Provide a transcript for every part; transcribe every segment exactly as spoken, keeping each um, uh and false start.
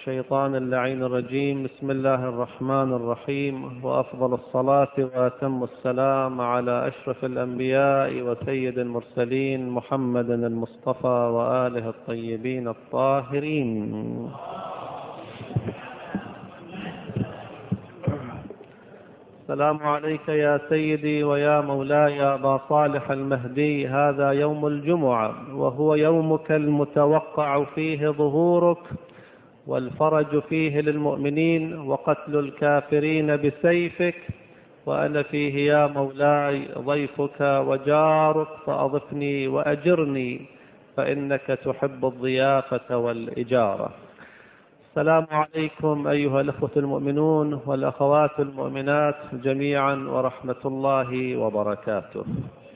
الشيطان اللعين الرجيم. بسم الله الرحمن الرحيم، وأفضل الصلاة وأتم السلام على أشرف الأنبياء وسيد المرسلين محمد المصطفى وآله الطيبين الطاهرين. السلام عليك يا سيدي ويا مولاي أبا صالح المهدي. هذا يوم الجمعة، وهو يومك المتوقع فيه ظهورك، والفرج فيه للمؤمنين، وقتل الكافرين بسيفك، وأنا فيه يا مولاي ضيفك وجارك، فأضفني وأجرني فإنك تحب الضيافة والإجارة. السلام عليكم أيها الأخوة المؤمنون والأخوات المؤمنات جميعا، ورحمة الله وبركاته.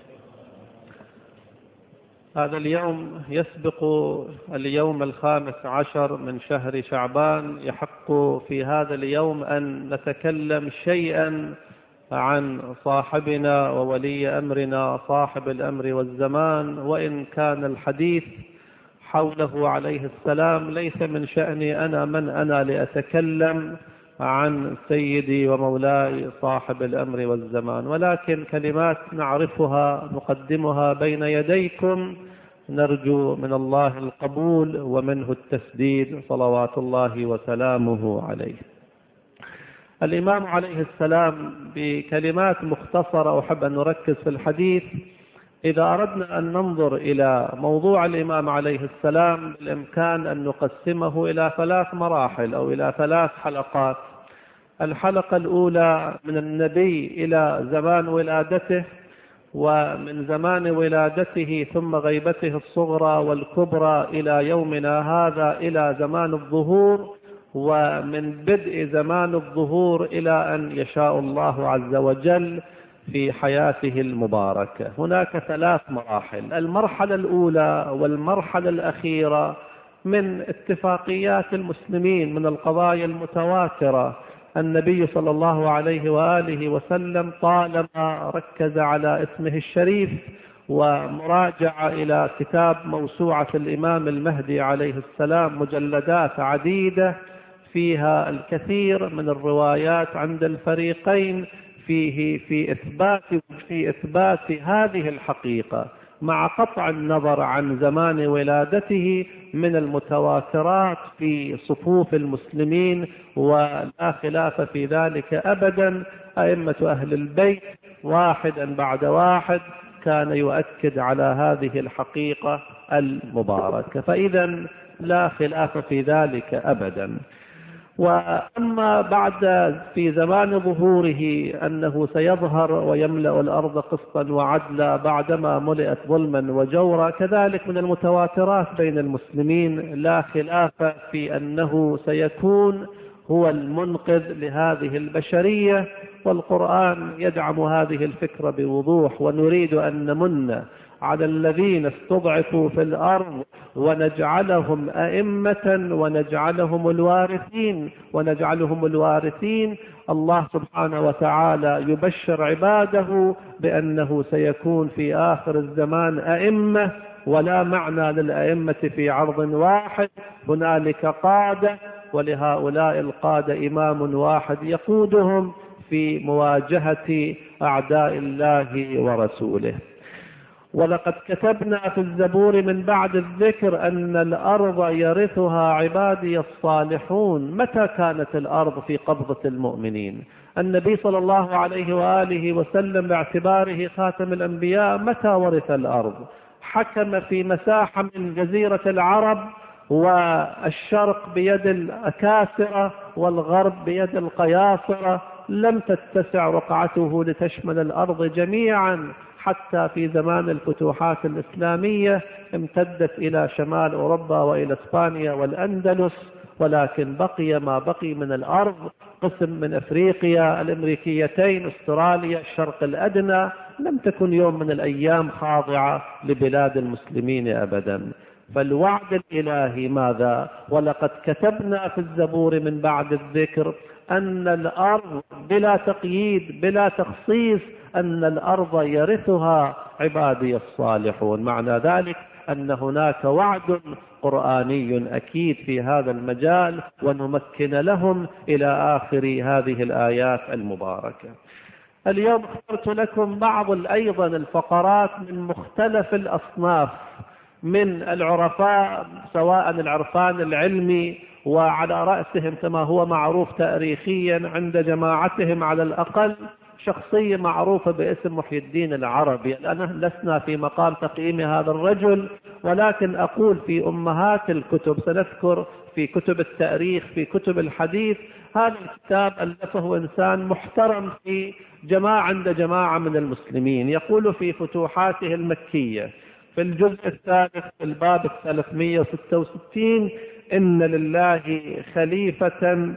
هذا اليوم يسبق اليوم الخامس عشر من شهر شعبان. يحق في هذا اليوم أن نتكلم شيئا عن صاحبنا وولي أمرنا صاحب الأمر والزمان، وإن كان الحديث حوله عليه السلام ليس من شأني أنا من أنا لأتكلم عن سيدي ومولاي صاحب الأمر والزمان، ولكن كلمات نعرفها نقدمها بين يديكم، نرجو من الله القبول ومنه التسديد، صلوات الله وسلامه عليه. الإمام عليه السلام بكلمات مختصرة أحب أن نركز في الحديث. إذا أردنا أن ننظر إلى موضوع الإمام عليه السلام بالإمكان أن نقسمه إلى ثلاث مراحل أو إلى ثلاث حلقات. الحلقة الأولى من النبي إلى زمان ولادته، ومن زمان ولادته ثم غيبته الصغرى والكبرى إلى يومنا هذا إلى زمان الظهور، ومن بدء زمان الظهور إلى أن يشاء الله عز وجل في حياته المباركة. هناك ثلاث مراحل. المرحلة الأولى والمرحلة الأخيرة من اتفاقيات المسلمين، من القضايا المتواترة. النبي صلى الله عليه وآله وسلم طالما ركز على اسمه الشريف ومراجعة إلى كتاب موسوعة الإمام المهدي عليه السلام، مجلدات عديدة فيها الكثير من الروايات عند الفريقين فيه في إثبات في إثبات هذه الحقيقة، مع قطع النظر عن زمان ولادته من المتواترات في صفوف المسلمين، ولا خلاف في ذلك أبدا. أئمة أهل البيت واحدا بعد واحد كان يؤكد على هذه الحقيقة المباركة، فإذا لا خلاف في ذلك أبدا. وأما بعد في زمان ظهوره أنه سيظهر ويملأ الأرض قسطا وعدلا بعدما ملئت ظلما وجورا، كذلك من المتواترات بين المسلمين لا خلاف في أنه سيكون هو المنقذ لهذه البشرية، والقرآن يدعم هذه الفكرة بوضوح. ونريد أن نمن على الذين استضعفوا في الأرض ونجعلهم أئمة ونجعلهم الوارثين ونجعلهم الوارثين. الله سبحانه وتعالى يبشر عباده بأنه سيكون في آخر الزمان أئمة، ولا معنى للأئمة في عرض واحد، هنالك قادة، ولهؤلاء القادة إمام واحد يقودهم في مواجهة أعداء الله ورسوله. ولقد كتبنا في الزبور من بعد الذكر أن الأرض يرثها عبادي الصالحون. متى كانت الأرض في قبضة المؤمنين؟ النبي صلى الله عليه وآله وسلم باعتباره خاتم الأنبياء متى ورث الأرض؟ حكم في مساحة من جزيرة العرب، والشرق بيد الأكاسرة والغرب بيد القياصرة، لم تتسع رقعته لتشمل الأرض جميعا، حتى في زمان الفتوحات الإسلامية امتدت إلى شمال أوروبا وإلى إسبانيا والأندلس، ولكن بقي ما بقي من الأرض، قسم من أفريقيا الأمريكيتين، أستراليا، الشرق الأدنى، لم تكن يوم من الأيام خاضعة لبلاد المسلمين أبدا. فالوعد الإلهي ماذا؟ ولقد كتبنا في الزبور من بعد الذكر أن الأرض بلا تقييد بلا تخصيص أن الأرض يرثها عبادي الصالحون. معنى ذلك أن هناك وعد قرآني أكيد في هذا المجال، ونمكن لهم إلى آخر هذه الآيات المباركة. اليوم اخترت لكم بعض أيضا الفقرات من مختلف الأصناف من العرفاء، سواء العرفان العلمي، وعلى رأسهم كما هو معروف تاريخيا عند جماعتهم على الأقل شخصية معروفة باسم محي الدين العربي. أنا لسنا في مقام تقييم هذا الرجل، ولكن أقول في أمهات الكتب سنذكر في كتب التاريخ، في كتب الحديث، هذا الكتاب ألفه إنسان محترم في جماعة عند جماعة من المسلمين. يقول في فتوحاته المكية في الجزء الثالث في الباب الثلاثمائة وستة وستين: إن لله خليفة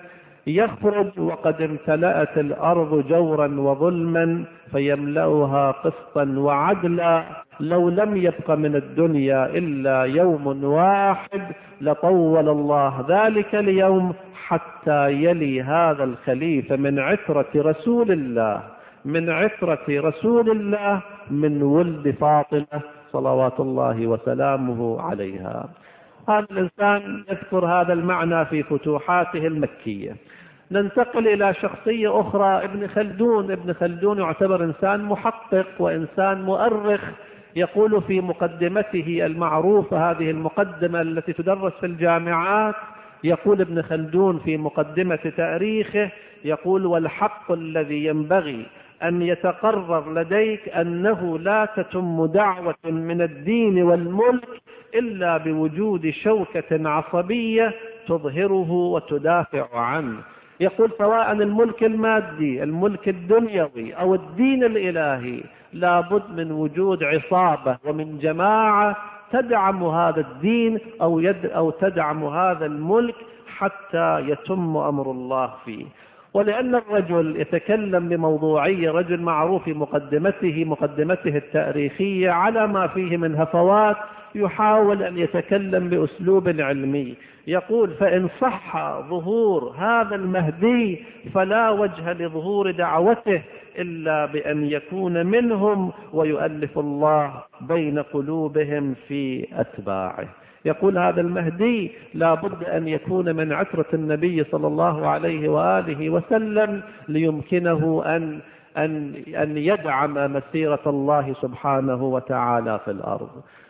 يخرج وقد امتلأت الأرض جورا وظلما فيملأها قسطا وعدلا، لو لم يبق من الدنيا إلا يوم واحد لطول الله ذلك اليوم حتى يلي هذا الخليفة من عترة رسول الله من عترة رسول الله من ولد فاطمة صلوات الله وسلامه عليها. هذا الإنسان يذكر هذا المعنى في فتوحاته المكية. ننتقل إلى شخصية أخرى، ابن خلدون. ابن خلدون يعتبر إنسان محقق وإنسان مؤرخ. يقول في مقدمته المعروفة، هذه المقدمة التي تدرس في الجامعات، يقول ابن خلدون في مقدمة تاريخه، يقول: والحق الذي ينبغي أن يتقرر لديك أنه لا تتم دعوة من الدين والملك إلا بوجود شوكة عصبية تظهره وتدافع عنه. يقول سواء الملك المادي، الملك الدنيوي، أو الدين الإلهي، لابد من وجود عصابة ومن جماعة تدعم هذا الدين أو, يد أو تدعم هذا الملك حتى يتم أمر الله فيه. ولأن الرجل يتكلم بموضوعية، رجل معروف في مقدمته مقدمته التاريخية على ما فيه من هفوات، يحاول أن يتكلم بأسلوب علمي. يقول: فإن صح ظهور هذا المهدي فلا وجه لظهور دعوته إلا بأن يكون منهم ويؤلف الله بين قلوبهم في أتباعه. يقول هذا المهدي لا بد أن يكون من عترة النبي صلى الله عليه وآله وسلم ليمكنه أن, أن, أن يدعم مسيرة الله سبحانه وتعالى في الأرض.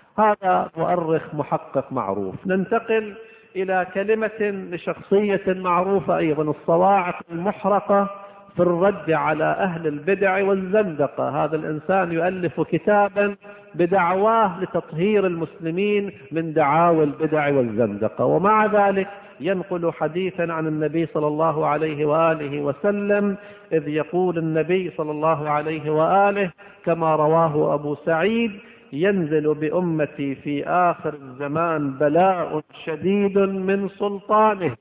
هذا مؤرخ محقق معروف. ننتقل إلى كلمة لشخصية معروفة أيضا، الصواعق المحرقة في الرد على أهل البدع والزندقة. هذا الإنسان يؤلف كتابا بدعواه لتطهير المسلمين من دعاوى البدع والزندقة، ومع ذلك ينقل حديثا عن النبي صلى الله عليه وآله وسلم، إذ يقول النبي صلى الله عليه وآله كما رواه أبو سعيد: ينزل بأمتي في آخر الزمان بلاء شديد من سلطانهم.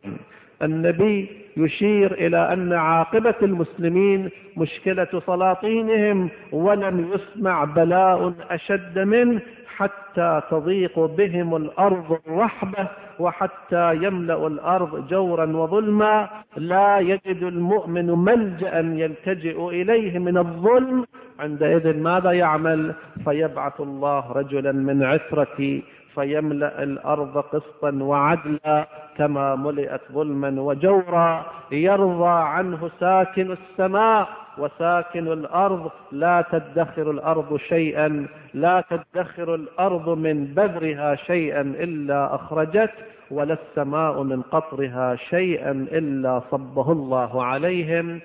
النبي يشير إلى أن عاقبة المسلمين مشكلة سلاطينهم، ولم يسمع بلاء أشد منه حتى تضيق بهم الأرض الرحبة وحتى يملأ الأرض جورا وظلما، لا يجد المؤمن ملجأ يلتجئ إليه من الظلم. عندئذ ماذا يعمل؟ فيبعث الله رجلا من عترتي فيملأ الأرض قسطا وعدلا كما ملئت ظلما وجورا، يرضى عنه ساكن السماء وساكن الأرض. لا تدخر الأرض شيئا لا تدخر الأرض من بذرها شيئا إلا أخرجت، ولا السماء من قطرها شيئا إلا صبه الله عليهم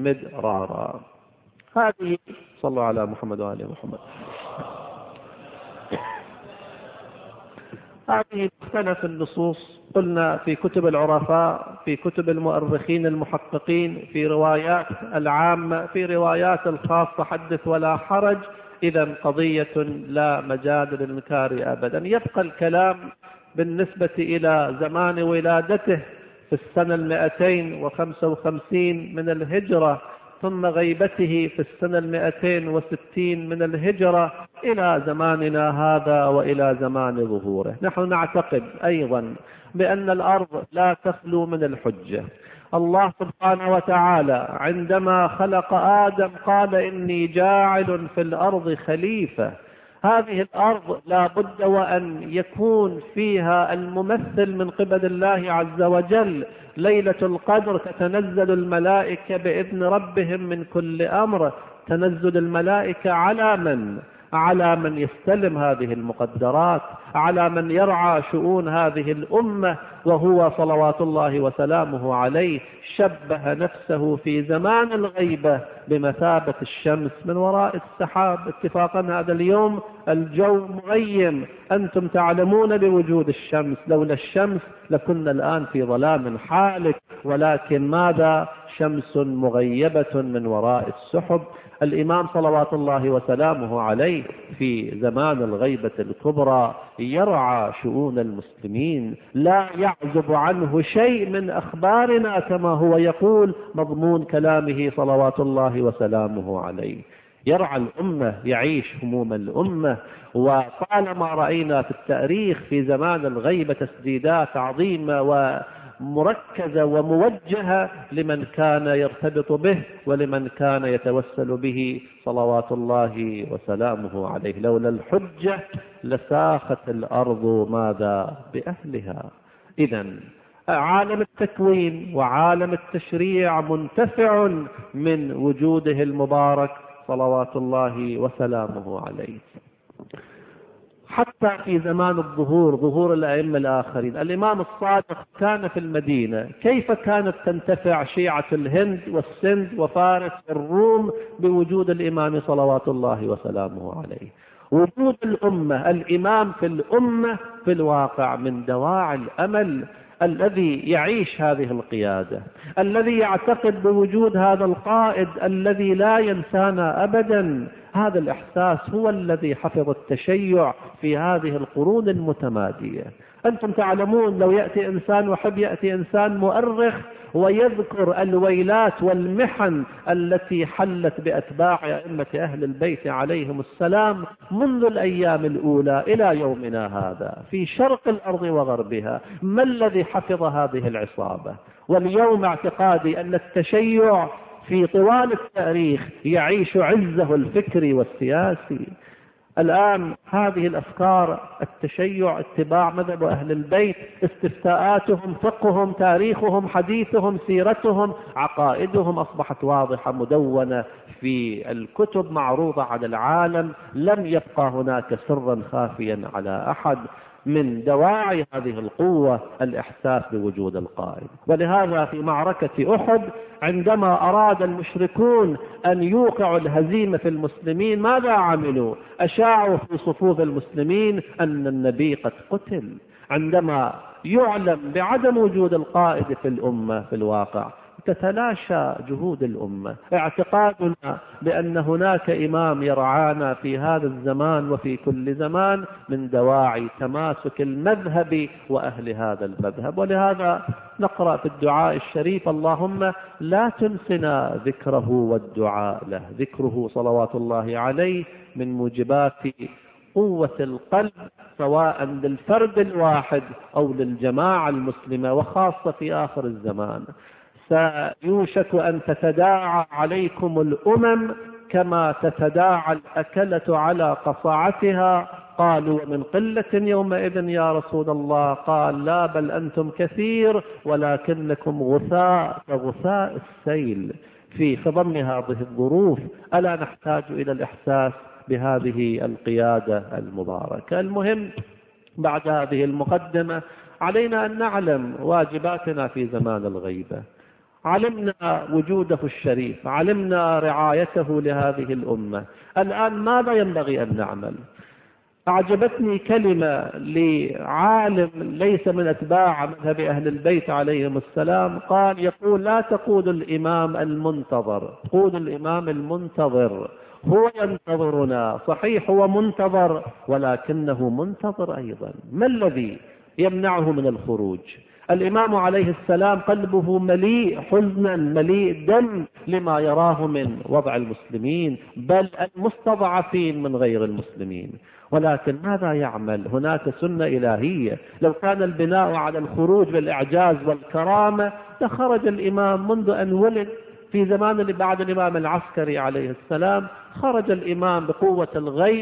مدرارا. هذه صلوا على محمد وآل محمد. هذه مختلف النصوص قلنا في كتب العرفاء، في كتب المؤرخين المحققين، في روايات العامة، في روايات الخاصة حدث ولا حرج. إذا قضية لا مجال للإنكار أبدا. يبقى الكلام بالنسبة إلى زمان ولادته في السنة المائتين وخمسة وخمسين من الهجرة، ثم غيبته في السنة المائتين وستين من الهجرة إلى زماننا هذا وإلى زمان ظهوره. نحن نعتقد أيضا بأن الأرض لا تخلو من الحجة. الله سبحانه وتعالى عندما خلق آدم قال: إني جاعل في الأرض خليفة. هذه الأرض لا بد وأن يكون فيها الممثل من قبل الله عز وجل. ليلة القدر تتنزل الملائكة بإذن ربهم من كل أمر. تنزل الملائكة على من؟ على من يستلم هذه المقدرات، على من يرعى شؤون هذه الأمة، وهو صلوات الله وسلامه عليه شبه نفسه في زمان الغيبة بمثابة الشمس من وراء السحاب. اتفاقا هذا اليوم الجو مغيم، أنتم تعلمون بوجود الشمس، لولا الشمس لكنا الآن في ظلام حالك، ولكن ماذا؟ شمس مغيبة من وراء السحب. الإمام صلوات الله وسلامه عليه في زمان الغيبة الكبرى يرعى شؤون المسلمين، لا يعزب عنه شيء من أخبارنا كما هو يقول مضمون كلامه صلوات الله وسلامه عليه. يرعى الأمة، يعيش هموم الأمة. وطالما رأينا في التاريخ في زمان الغيبة تسديدات عظيمة ومركزة وموجهة لمن كان يرتبط به ولمن كان يتوسل به صلوات الله وسلامه عليه. لولا الحجة لساخت الأرض ماذا بأهلها. إذن عالم التكوين وعالم التشريع منتفع من وجوده المبارك صلوات الله وسلامه عليه. حتى في زمان الظهور، ظهور الأئمة الآخرين، الإمام الصادق كان في المدينة، كيف كانت تنتفع شيعة الهند والسند وفارس والروم بوجود الإمام صلوات الله وسلامه عليه؟ وجود الأمة، الإمام في الأمة في الواقع من دواعي الأمل. الذي يعيش هذه القيادة، الذي يعتقد بوجود هذا القائد الذي لا ينسانا أبدا، هذا الإحساس هو الذي حفظ التشيع في هذه القرون المتمادية. أنتم تعلمون لو يأتي إنسان وحب يأتي إنسان مؤرخ ويذكر الويلات والمحن التي حلت بأتباع أئمة أهل البيت عليهم السلام منذ الأيام الأولى إلى يومنا هذا في شرق الأرض وغربها، ما الذي حفظ هذه العصابة؟ واليوم اعتقادي أن التشيع في طوال التاريخ يعيش عزه الفكري والسياسي. الآن هذه الأفكار، التشيع، اتباع مذهب أهل البيت، استفتاءاتهم، فقههم، تاريخهم، حديثهم، سيرتهم، عقائدهم أصبحت واضحة مدونة في الكتب معروضة على العالم. لم يبقى هناك سرا خافيا على أحد. من دواعي هذه القوة الإحساس بوجود القائد. ولهذا في معركة أحد عندما أراد المشركون أن يوقعوا الهزيمة في المسلمين ماذا عملوا؟ أشاعوا في صفوف المسلمين أن النبي قد قتل. عندما يعلم بعدم وجود القائد في الأمة في الواقع تتلاشى جهود الأمة. اعتقادنا بأن هناك إمام يرعانا في هذا الزمان وفي كل زمان من دواعي تماسك المذهب وأهل هذا المذهب. ولهذا نقرأ في الدعاء الشريف: اللهم لا تنسنا ذكره والدعاء له. ذكره صلوات الله عليه من موجبات قوة القلب سواء للفرد الواحد أو للجماعة المسلمة، وخاصة في آخر الزمان. سيوشك أن تتداعى عليكم الأمم كما تتداعى الأكلة على قصعتها. قالوا: ومن قلة يومئذ يا رسول الله؟ قال: لا، بل أنتم كثير ولكنكم غثاء كغثاء السيل. في خضم هذه الظروف ألا نحتاج إلى الإحساس بهذه القيادة المباركة؟ المهم بعد هذه المقدمة علينا أن نعلم واجباتنا في زمان الغيبة. علمنا وجوده الشريف، علمنا رعايته لهذه الأمة. الآن ماذا ينبغي أن نعمل؟ أعجبتني كلمة لعالم ليس من أتباع مذهب أهل البيت عليهم السلام، قال يقول: لا تقول الإمام المنتظر، قول الإمام المنتظر. هو ينتظرنا صحيح، هو منتظر، ولكنه منتظر أيضا. ما الذي يمنعه من الخروج؟ الإمام عليه السلام قلبه مليء حزنا مليء دم لما يراه من وضع المسلمين، بل المستضعفين من غير المسلمين. ولكن ماذا يعمل؟ هناك سنة إلهية. لو كان البناء على الخروج بالإعجاز والكرامة لخرج الإمام منذ أن ولد في زمان اللي بعد الإمام العسكري عليه السلام خرج الإمام بقوة الغيب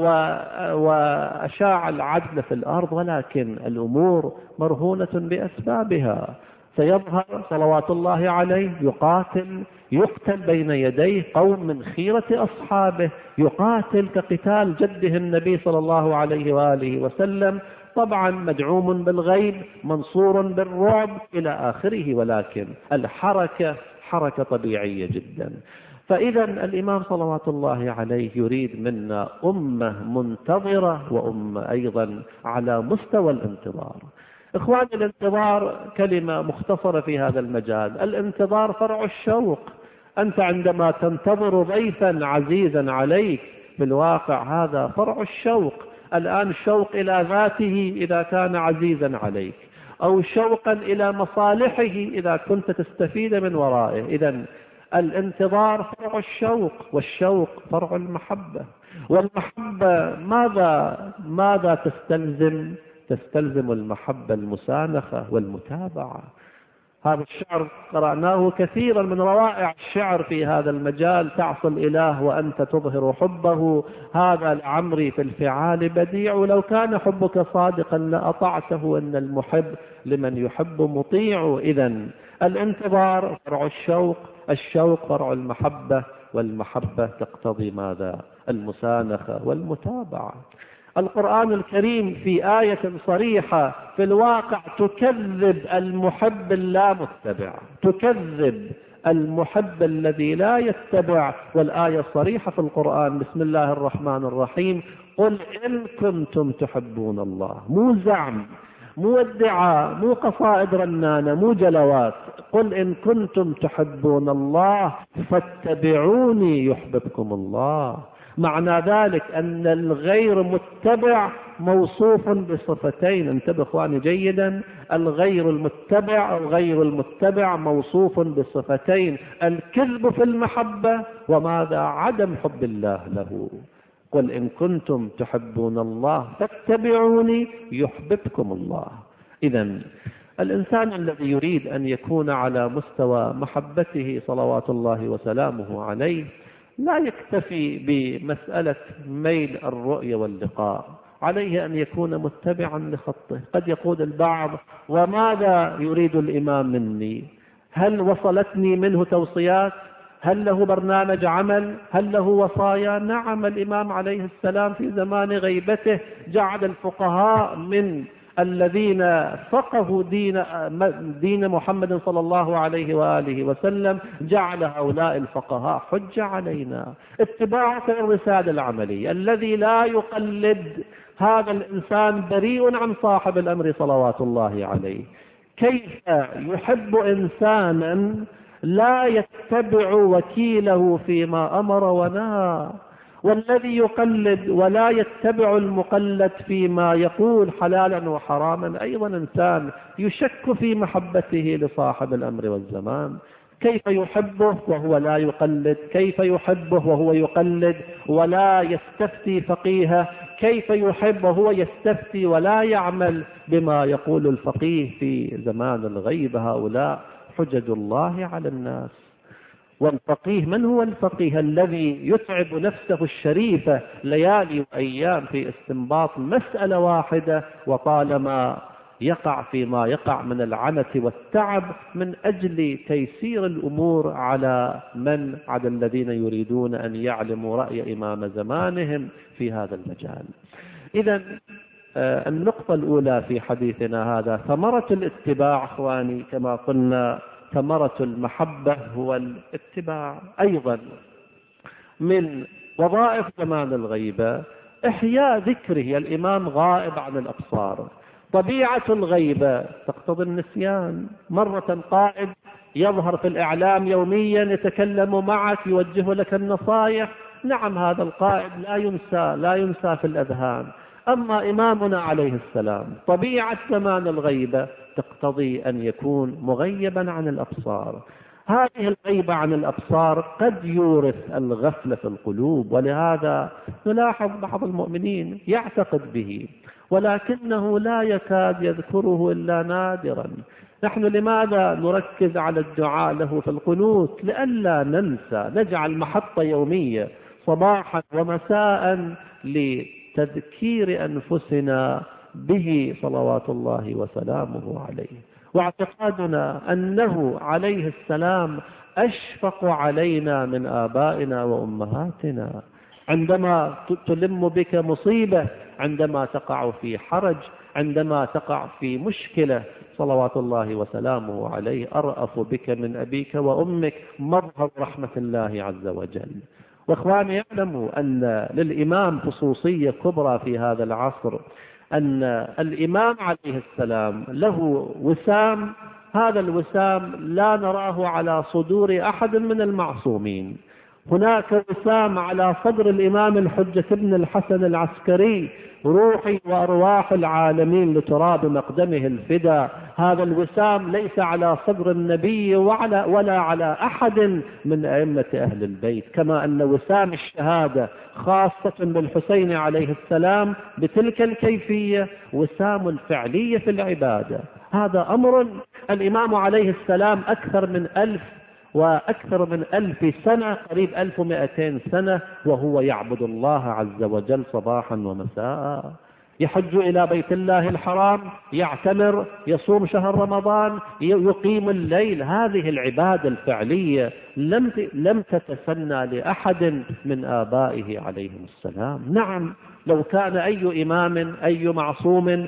وأشاع العدل في الأرض، ولكن الأمور مرهونة بأسبابها. سيظهر صلوات الله عليه يقاتل، يقتل بين يديه قوم من خيرة أصحابه، يقاتل كقتال جده النبي صلى الله عليه وآله وسلم، طبعا مدعوم بالغيب منصور بالرعب إلى آخره، ولكن الحركة حركة طبيعية جدا. فإذا الإمام صلوات الله عليه يريد منا أمة منتظرة وأمة أيضا على مستوى الانتظار. إخواني، الانتظار كلمة مختصرة في هذا المجال. الانتظار فرع الشوق. أنت عندما تنتظر ضيفا عزيزا عليك في الواقع هذا فرع الشوق. الآن الشوق إلى ذاته إذا كان عزيزا عليك، أو شوقا إلى مصالحه إذا كنت تستفيد من ورائه. إذن الانتظار فرع الشوق، والشوق فرع المحبة. والمحبة ماذا ماذا تستلزم؟ تستلزم المحبة المسانخة والمتابعة. هذا الشعر قرأناه كثيرا، من روائع الشعر في هذا المجال: تعصي الإله وأنت تظهر حبه، هذا لعمري في الفعال بديع، لو كان حبك صادقا لأطعته، إن المحب لمن يحب مطيع. إذن الانتظار فرع الشوق، الشوق فرع المحبة، والمحبة تقتضي ماذا؟ المسانخة والمتابعة. القرآن الكريم في آية صريحة في الواقع تكذب المحب اللا متبع، تكذب المحب الذي لا يتبع. والآية الصريحة في القرآن: بسم الله الرحمن الرحيم، قل إن كنتم تحبون الله. مو زعم، مو ادعاء، مو قصائد رنانة، مو جلوات. قل إن كنتم تحبون الله فاتبعوني يحببكم الله. معنى ذلك أن الغير متبع موصوف بصفتين. انتبه اخواني جيدا، الغير المتبع أو غير المتبع موصوف بصفتين: الكذب في المحبة، وماذا؟ عدم حب الله له. قل إن كنتم تحبون الله فاتبعوني يحببكم الله. إذن الإنسان الذي يريد أن يكون على مستوى محبته صلوات الله وسلامه عليه لا يكتفي بمسألة ميل الرؤية واللقاء، عليه أن يكون متبعا لخطه. قد يقول البعض: وماذا يريد الإمام مني؟ هل وصلتني منه توصيات؟ هل له برنامج عمل؟ هل له وصايا؟ نعم، الإمام عليه السلام في زمان غيبته جعل الفقهاء من الذين فقهوا دين دين محمد صلى الله عليه وآله وسلم، جعل هؤلاء الفقهاء حجة علينا. اتباع الرسالة العملية. الذي لا يقلد هذا الإنسان بريء عن صاحب الأمر صلوات الله عليه. كيف يحب إنسانا لا يتبع وكيله فيما أمر ونهى؟ والذي يقلد ولا يتبع المقلد فيما يقول حلالا وحراما أيضا إنسان يشك في محبته لصاحب الأمر والزمان. كيف يحبه وهو لا يقلد؟ كيف يحبه وهو يقلد ولا يستفتي فقيهه؟ كيف يحب وهو يستفتي ولا يعمل بما يقول الفقيه في زمان الغيبة؟ هؤلاء حجج الله على الناس. والفقيه من هو الفقيه؟ الذي يتعب نفسه الشريفة ليالي وأيام في استنباط مسألة واحدة، وطالما يقع فيما يقع من العنة والتعب من أجل تيسير الأمور على من على الذين يريدون أن يعلموا رأي إمام زمانهم في هذا المجال. إذن النقطة الأولى في حديثنا هذا ثمرة الاتباع. أخواني كما قلنا ثمرة المحبة هو الاتباع. أيضا من وظائف زمان الغيبة إحياء ذكره. الإمام غائب عن الأبصار. طبيعة الغيبة تقتضي النسيان. مرة قائد يظهر في الإعلام يوميا يتكلم معك يوجه لك النصائح، نعم هذا القائد لا ينسى لا ينسى في الأذهان. أما إمامنا عليه السلام طبيعة زمان الغيبة تقتضي أن يكون مغيبا عن الأبصار. هذه الغيبة عن الأبصار قد يورث الغفلة في القلوب، ولهذا نلاحظ بعض المؤمنين يعتقد به ولكنه لا يكاد يذكره إلا نادرا. نحن لماذا نركز على الدعاء له في القنوت؟ لئلا ننسى، نجعل محطة يومية صباحا ومساء لتذكير أنفسنا به صلوات الله وسلامه عليه. واعتقادنا أنه عليه السلام أشفق علينا من آبائنا وأمهاتنا. عندما تلم بك مصيبة، عندما تقع في حرج، عندما تقع في مشكلة، صلوات الله وسلامه عليه أرأف بك من أبيك وأمك، مظهر رحمة الله عز وجل. وإخواني يعلموا أن للإمام خصوصية كبرى في هذا العصر، أن الإمام عليه السلام له وسام، هذا الوسام لا نراه على صدور أحد من المعصومين. هناك وسام على صدر الإمام الحجة بن الحسن العسكري: روحي وأرواح العالمين لتراب مقدمه الفدا. هذا الوسام ليس على صدر النبي وعلى ولا على أحد من أئمة أهل البيت. كما أن وسام الشهادة خاصة بالحسين عليه السلام بتلك الكيفية، وسام الفعلية في العبادة هذا أمر الإمام عليه السلام أكثر من ألف وأكثر من ألف سنة، قريب ألف ومائتين سنة، وهو يعبد الله عز وجل صباحا ومساء. يحج إلى بيت الله الحرام، يعتمر، يصوم شهر رمضان، يقيم الليل. هذه العبادة الفعلية لم لم تتسنى لأحد من آبائه عليهم السلام. نعم، لو كان أي إمام أي معصوم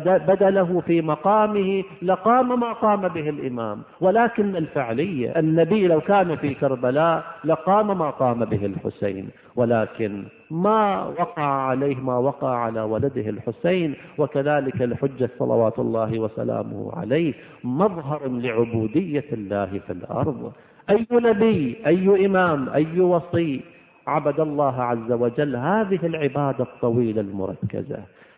بدله في مقامه لقام ما قام به الإمام، ولكن الفعلية، النبي لو كان في كربلاء لقام ما قام به الحسين، ولكن ما وقع عليه ما وقع على ولده الحسين. وكذلك الحجة صلوات الله وسلامه عليه مظهر لعبودية الله في الأرض. أي نبي، أي إمام، أي وصي عبد الله عز وجل هذه العبادة الطويلة المركزة.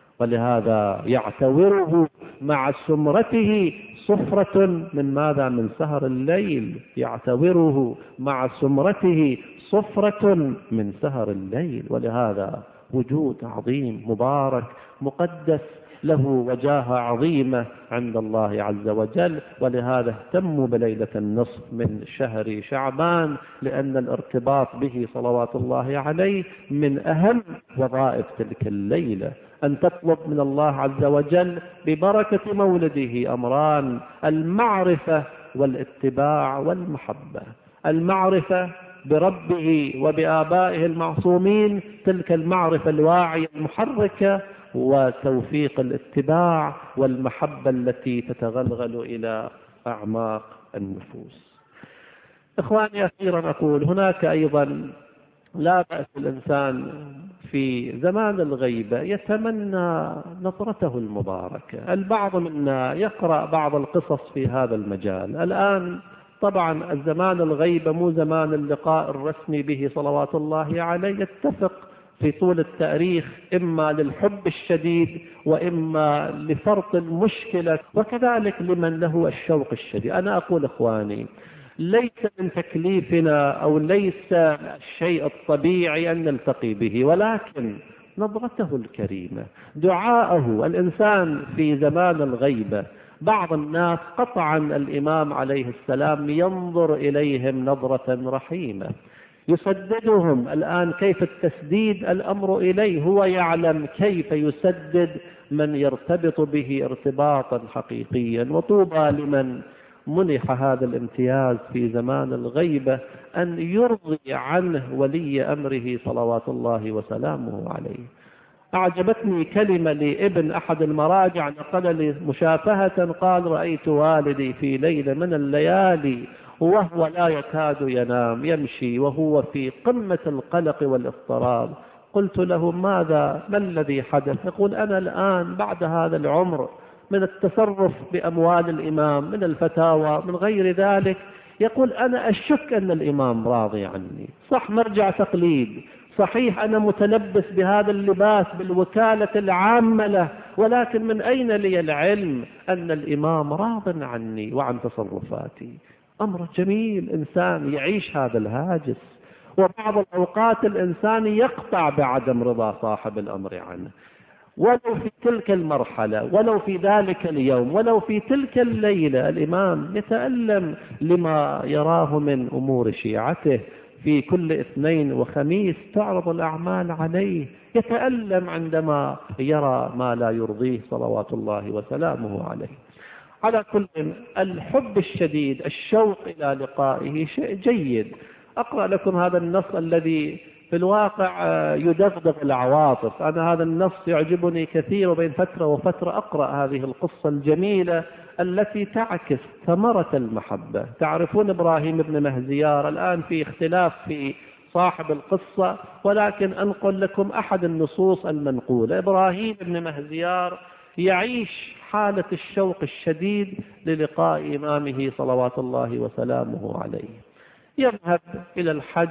ولهذا يعتوره مع سمرته صفرة من ماذا؟ من سهر الليل. يعتوره مع سمرته صفرة من سهر الليل. ولهذا وجود عظيم مبارك مقدس له وجاهة عظيمة عند الله عز وجل. ولهذا اهتموا بليلة النصف من شهر شعبان، لأن الارتباط به صلوات الله عليه من أهم وظائف تلك الليلة. أن تطلب من الله عز وجل ببركة مولده أمران: المعرفة والاتباع والمحبة. المعرفة بربه وبآبائه المعصومين، تلك المعرفة الواعية المحركة، وتوفيق الاتباع والمحبة التي تتغلغل إلى أعماق النفوس. إخواني، أخيرا أقول هناك أيضا لا بأس الإنسان في زمان الغيبة يتمنى نظرته المباركة. البعض منا يقرأ بعض القصص في هذا المجال. الآن طبعا الزمان الغيبة مو زمان اللقاء الرسمي به صلوات الله عليه، يتفق في طول التاريخ إما للحب الشديد وإما لفرط المشكلة، وكذلك لمن له الشوق الشديد. أنا أقول إخواني، ليس من تكليفنا أو ليس الشيء الطبيعي أن نلتقي به، ولكن نظرته الكريمة، دعاءه. الإنسان في زمان الغيبة بعض الناس قطعا الإمام عليه السلام ينظر إليهم نظرة رحيمة، يسددهم. الآن كيف التسديد؟ الأمر إليه، هو يعلم كيف يسدد من يرتبط به ارتباطا حقيقيا. وطوبى لمن منح هذا الامتياز في زمان الغيبة أن يرضي عنه ولي أمره صلوات الله وسلامه عليه. أعجبتني كلمة لابن أحد المراجع نقل لي مشافهة، قال: رأيت والدي في ليلة من الليالي وهو لا يكاد ينام، يمشي وهو في قمة القلق والاضطراب. قلت له: ماذا ما الذي حدث؟ يقول: أنا الآن بعد هذا العمر من التصرف بأموال الإمام، من الفتاوى، من غير ذلك، يقول أنا أشك أن الإمام راضي عني. صح، مرجع تقليد، صحيح أنا متلبس بهذا اللباس بالوكالة العامة له، ولكن من أين لي العلم أن الإمام راض عني وعن تصرفاتي؟ أمر جميل إنسان يعيش هذا الهاجس. وبعض الأوقات الإنسان يقطع بعدم رضا صاحب الأمر عنه. ولو في تلك المرحلة، ولو في ذلك اليوم، ولو في تلك الليلة، الإمام يتألم لما يراه من أمور شيعته. في كل اثنين وخميس تعرض الأعمال عليه، يتألم عندما يرى ما لا يرضيه صلوات الله وسلامه عليه. على كل، الحب الشديد، الشوق إلى لقائه شيء جيد. أقرأ لكم هذا النص الذي في الواقع يدغدغ العواطف. أنا هذا النص يعجبني كثير، وبين فترة وفترة أقرأ هذه القصة الجميلة التي تعكس ثمرة المحبة. تعرفون إبراهيم بن مهزيار، الآن في اختلاف في صاحب القصة، ولكن أنقل لكم أحد النصوص المنقولة. إبراهيم بن مهزيار يعيش حالة الشوق الشديد للقاء إمامه صلوات الله وسلامه عليه. يذهب إلى الحج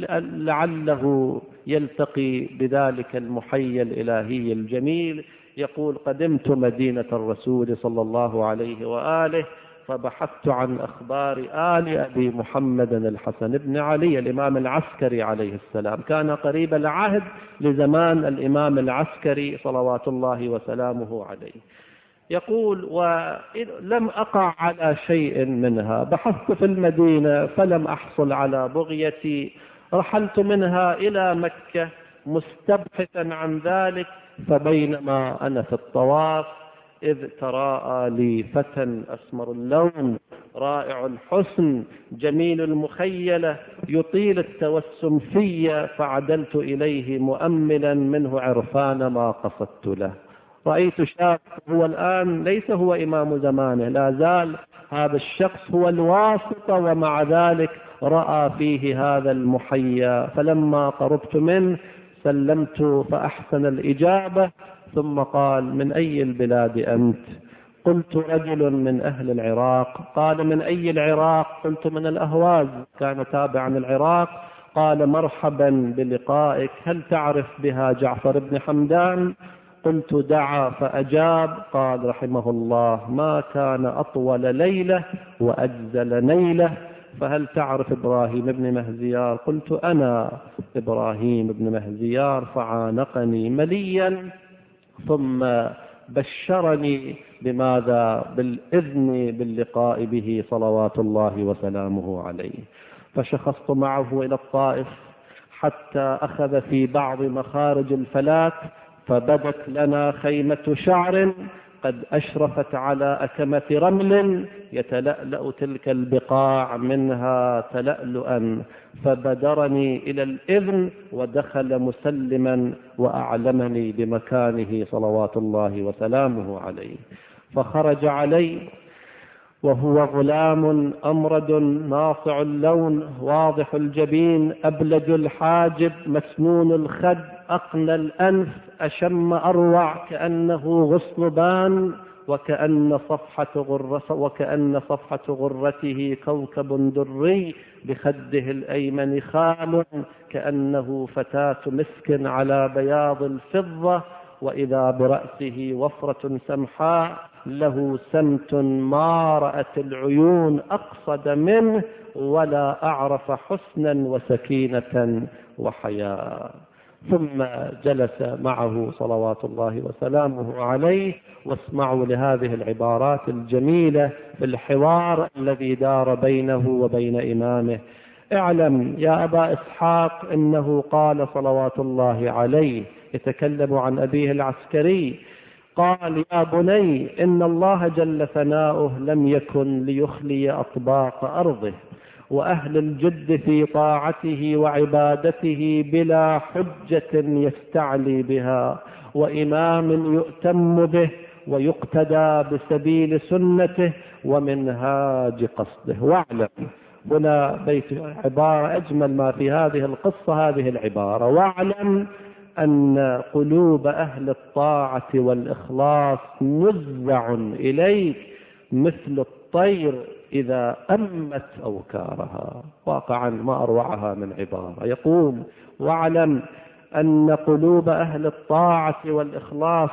لعله يلتقي بذلك المحيي الإلهي الجميل. يقول: قدمت مدينة الرسول صلى الله عليه وآله فبحثت عن أخبار آل أبي محمد الحسن بن علي الإمام العسكري عليه السلام. كان قريب العهد لزمان الإمام العسكري صلوات الله وسلامه عليه. يقول: ولم أقع على شيء منها، بحثت في المدينة فلم أحصل على بغيتي، رحلت منها إلى مكة مستبحثا عن ذلك، فبينما أنا في الطواف إذ تراءى لي فتى أسمر اللون رائع الحسن جميل المخيلة يطيل التوسم في، فعدلت إليه مؤملا منه عرفان ما قصدت له. رأيت شاب هو الآن ليس هو إمام زمانه، لا زال هذا الشخص هو الواسطة، ومع ذلك رأى فيه هذا المحيا. فلما قربت منه سلمت فأحسن الإجابة، ثم قال: من أي البلاد أنت؟ قلت: رجل من أهل العراق. قال: من أي العراق؟ قلت: من الأهواز، كان تابعا العراق. قال: مرحبا بلقائك، هل تعرف بها جعفر بن حمدان؟ قلت: دعا فأجاب. قال رحمه الله: ما كان أطول ليلة وأجزل نيلة، فهل تعرف إبراهيم بن مهزيار؟ قلت: أنا إبراهيم بن مهزيار. فعانقني مليا، ثم بشرني بماذا؟ بالإذن باللقاء به صلوات الله وسلامه عليه. فشخصت معه إلى الطائف حتى أخذ في بعض مخارج الفلات، فبدت لنا خيمة شعر قد أشرفت على أكمة رمل يتلألأ تلك البقاع منها تلألؤا، فبدرني إلى الإذن ودخل مسلما وأعلمني بمكانه صلوات الله وسلامه عليه. فخرج علي وهو غلام أمرد ناصع اللون واضح الجبين أبلج الحاجب مسنون الخد أقنى الأنف أشم أروع كأنه غصنبان، وكأن صفحة غرة وكأن صفحة غرته كوكب دري، بخده الأيمن خال كأنه فتاة مسك على بياض الفضة، وإذا برأسه وفرة سمحاء له سمت ما رأت العيون أقصد منه، ولا أعرف حسنا وسكينة وحياء. ثم جلس معه صلوات الله وسلامه عليه، واسمعوا لهذه العبارات الجميلة في الحوار الذي دار بينه وبين إمامه. اعلم يا أبا إسحاق إنه قال صلوات الله عليه، يتكلم عن أبيه العسكري، قال: يا بني إن الله جل ثناؤه لم يكن ليخلي أطباق أرضه، وأهل الجد في طاعته وعبادته بلا حجة يستعلي بها، وإمام يؤتم به ويقتدى بسبيل سنته ومنهاج قصده. واعلم، هنا بيت عبارة أجمل ما في هذه القصة هذه العبارة: واعلم أن قلوب أهل الطاعة والإخلاص نزع إليك مثل الطير إذا أمت أوكارها. واقعا ما أروعها من عبارة. يقول: واعلم أن قلوب أهل الطاعة والإخلاص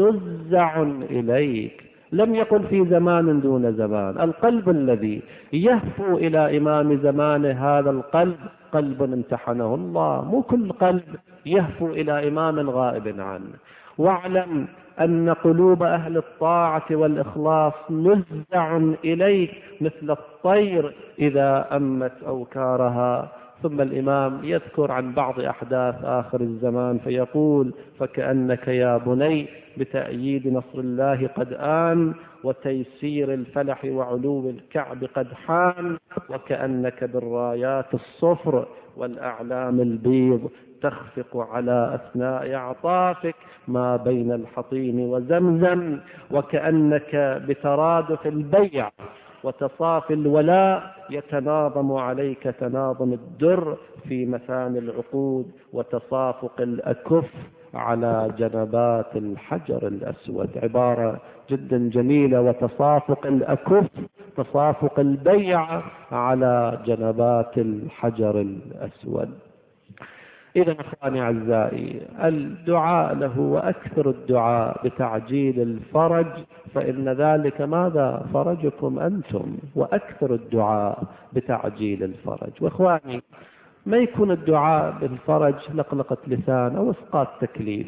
نزع إليك. لم يقل في زمان دون زمان. القلب الذي يهفو إلى إمام زمانه هذا القلب قلب امتحنه الله، مو كل قلب يهفو إلى إمام غائب عنه. واعلم أن قلوب أهل الطاعة والإخلاص نزع إليك مثل الطير إذا أمت أوكارها. ثم الإمام يذكر عن بعض أحداث آخر الزمان فيقول: فكأنك يا بني بتأييد نصر الله قد آن، وتيسير الفلح وعلو الكعب قد حان، وكأنك بالرايات الصفر والأعلام البيض تخفق على أثناء أعطافك ما بين الحطيم وزمزم، وكأنك بترادف البيع وتصافي الولاء يتناظم عليك تناظم الدر في مثاني العقود، وتصافق الأكف على جنبات الحجر الأسود. عبارة جدا جميلة. وتصافق الأكف، تصافق البيع على جنبات الحجر الأسود. إذا أخواني أعزائي، الدعاء له وأكثر الدعاء بتعجيل الفرج، فإن ذلك ماذا؟ فرجكم أنتم. وأكثر الدعاء بتعجيل الفرج. وإخواني، ما يكون الدعاء بالفرج لقلقة لسان أو إسقاط تكليف.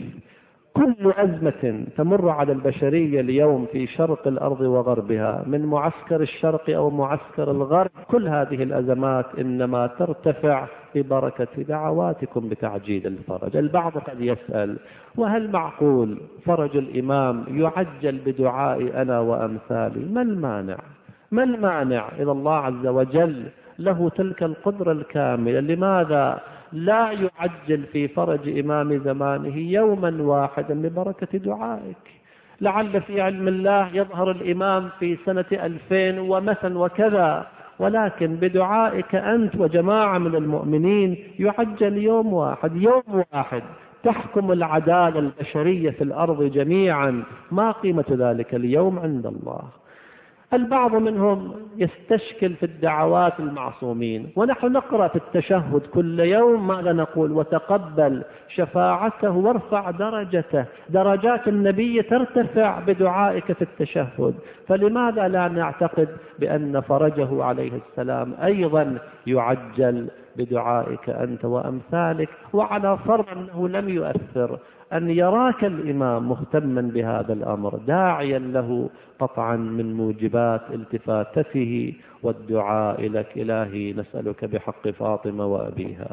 كل أزمة تمر على البشرية اليوم في شرق الأرض وغربها، من معسكر الشرق أو معسكر الغرب، كل هذه الأزمات إنما ترتفع ببركة دعواتكم بتعجيل الفرج. البعض قد يسأل: وهل معقول فرج الإمام يعجل بدعاء أنا وأمثالي؟ ما المانع؟ ما المانع إذا الله عز وجل له تلك القدرة الكاملة؟ لماذا لا يعجل في فرج إمام زمانه يوما واحدا ببركة دعائك؟ لعل في علم الله يظهر الإمام في سنة ألفين ومثلا وكذا، ولكن بدعائك أنت وجماعة من المؤمنين يعجل يوم واحد. يوم واحد تحكم العدالة البشرية في الأرض جميعا. ما قيمة ذلك اليوم عند الله؟ البعض منهم يستشكل في الدعوات المعصومين، ونحن نقرأ في التشهد كل يوم ماذا نقول؟ وتقبل شفاعته وارفع درجته. درجات النبي ترتفع بدعائك في التشهد، فلماذا لا نعتقد بأن فرجه عليه السلام أيضا يعجل بدعائك أنت وأمثالك؟ وعلى فرض أنه لم يؤثر، أن يراك الإمام مهتما بهذا الأمر داعيا له قطعا من موجبات التفاتته والدعاء لك. إلهي نسألك بحق فاطمة وأبيها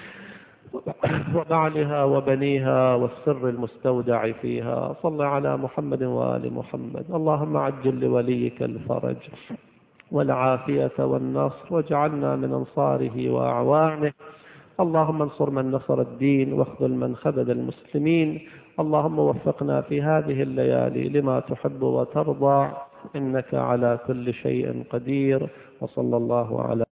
وبعلها وبنيها والسر المستودع فيها، صل على محمد وآل محمد. اللهم عجل لوليك الفرج والعافية والنصر، واجعلنا من أنصاره وأعوانه. اللهم انصر من نصر الدين واخذل من خذل المسلمين. اللهم وفقنا في هذه الليالي لما تحب وترضى، إنك على كل شيء قدير. وصلى الله على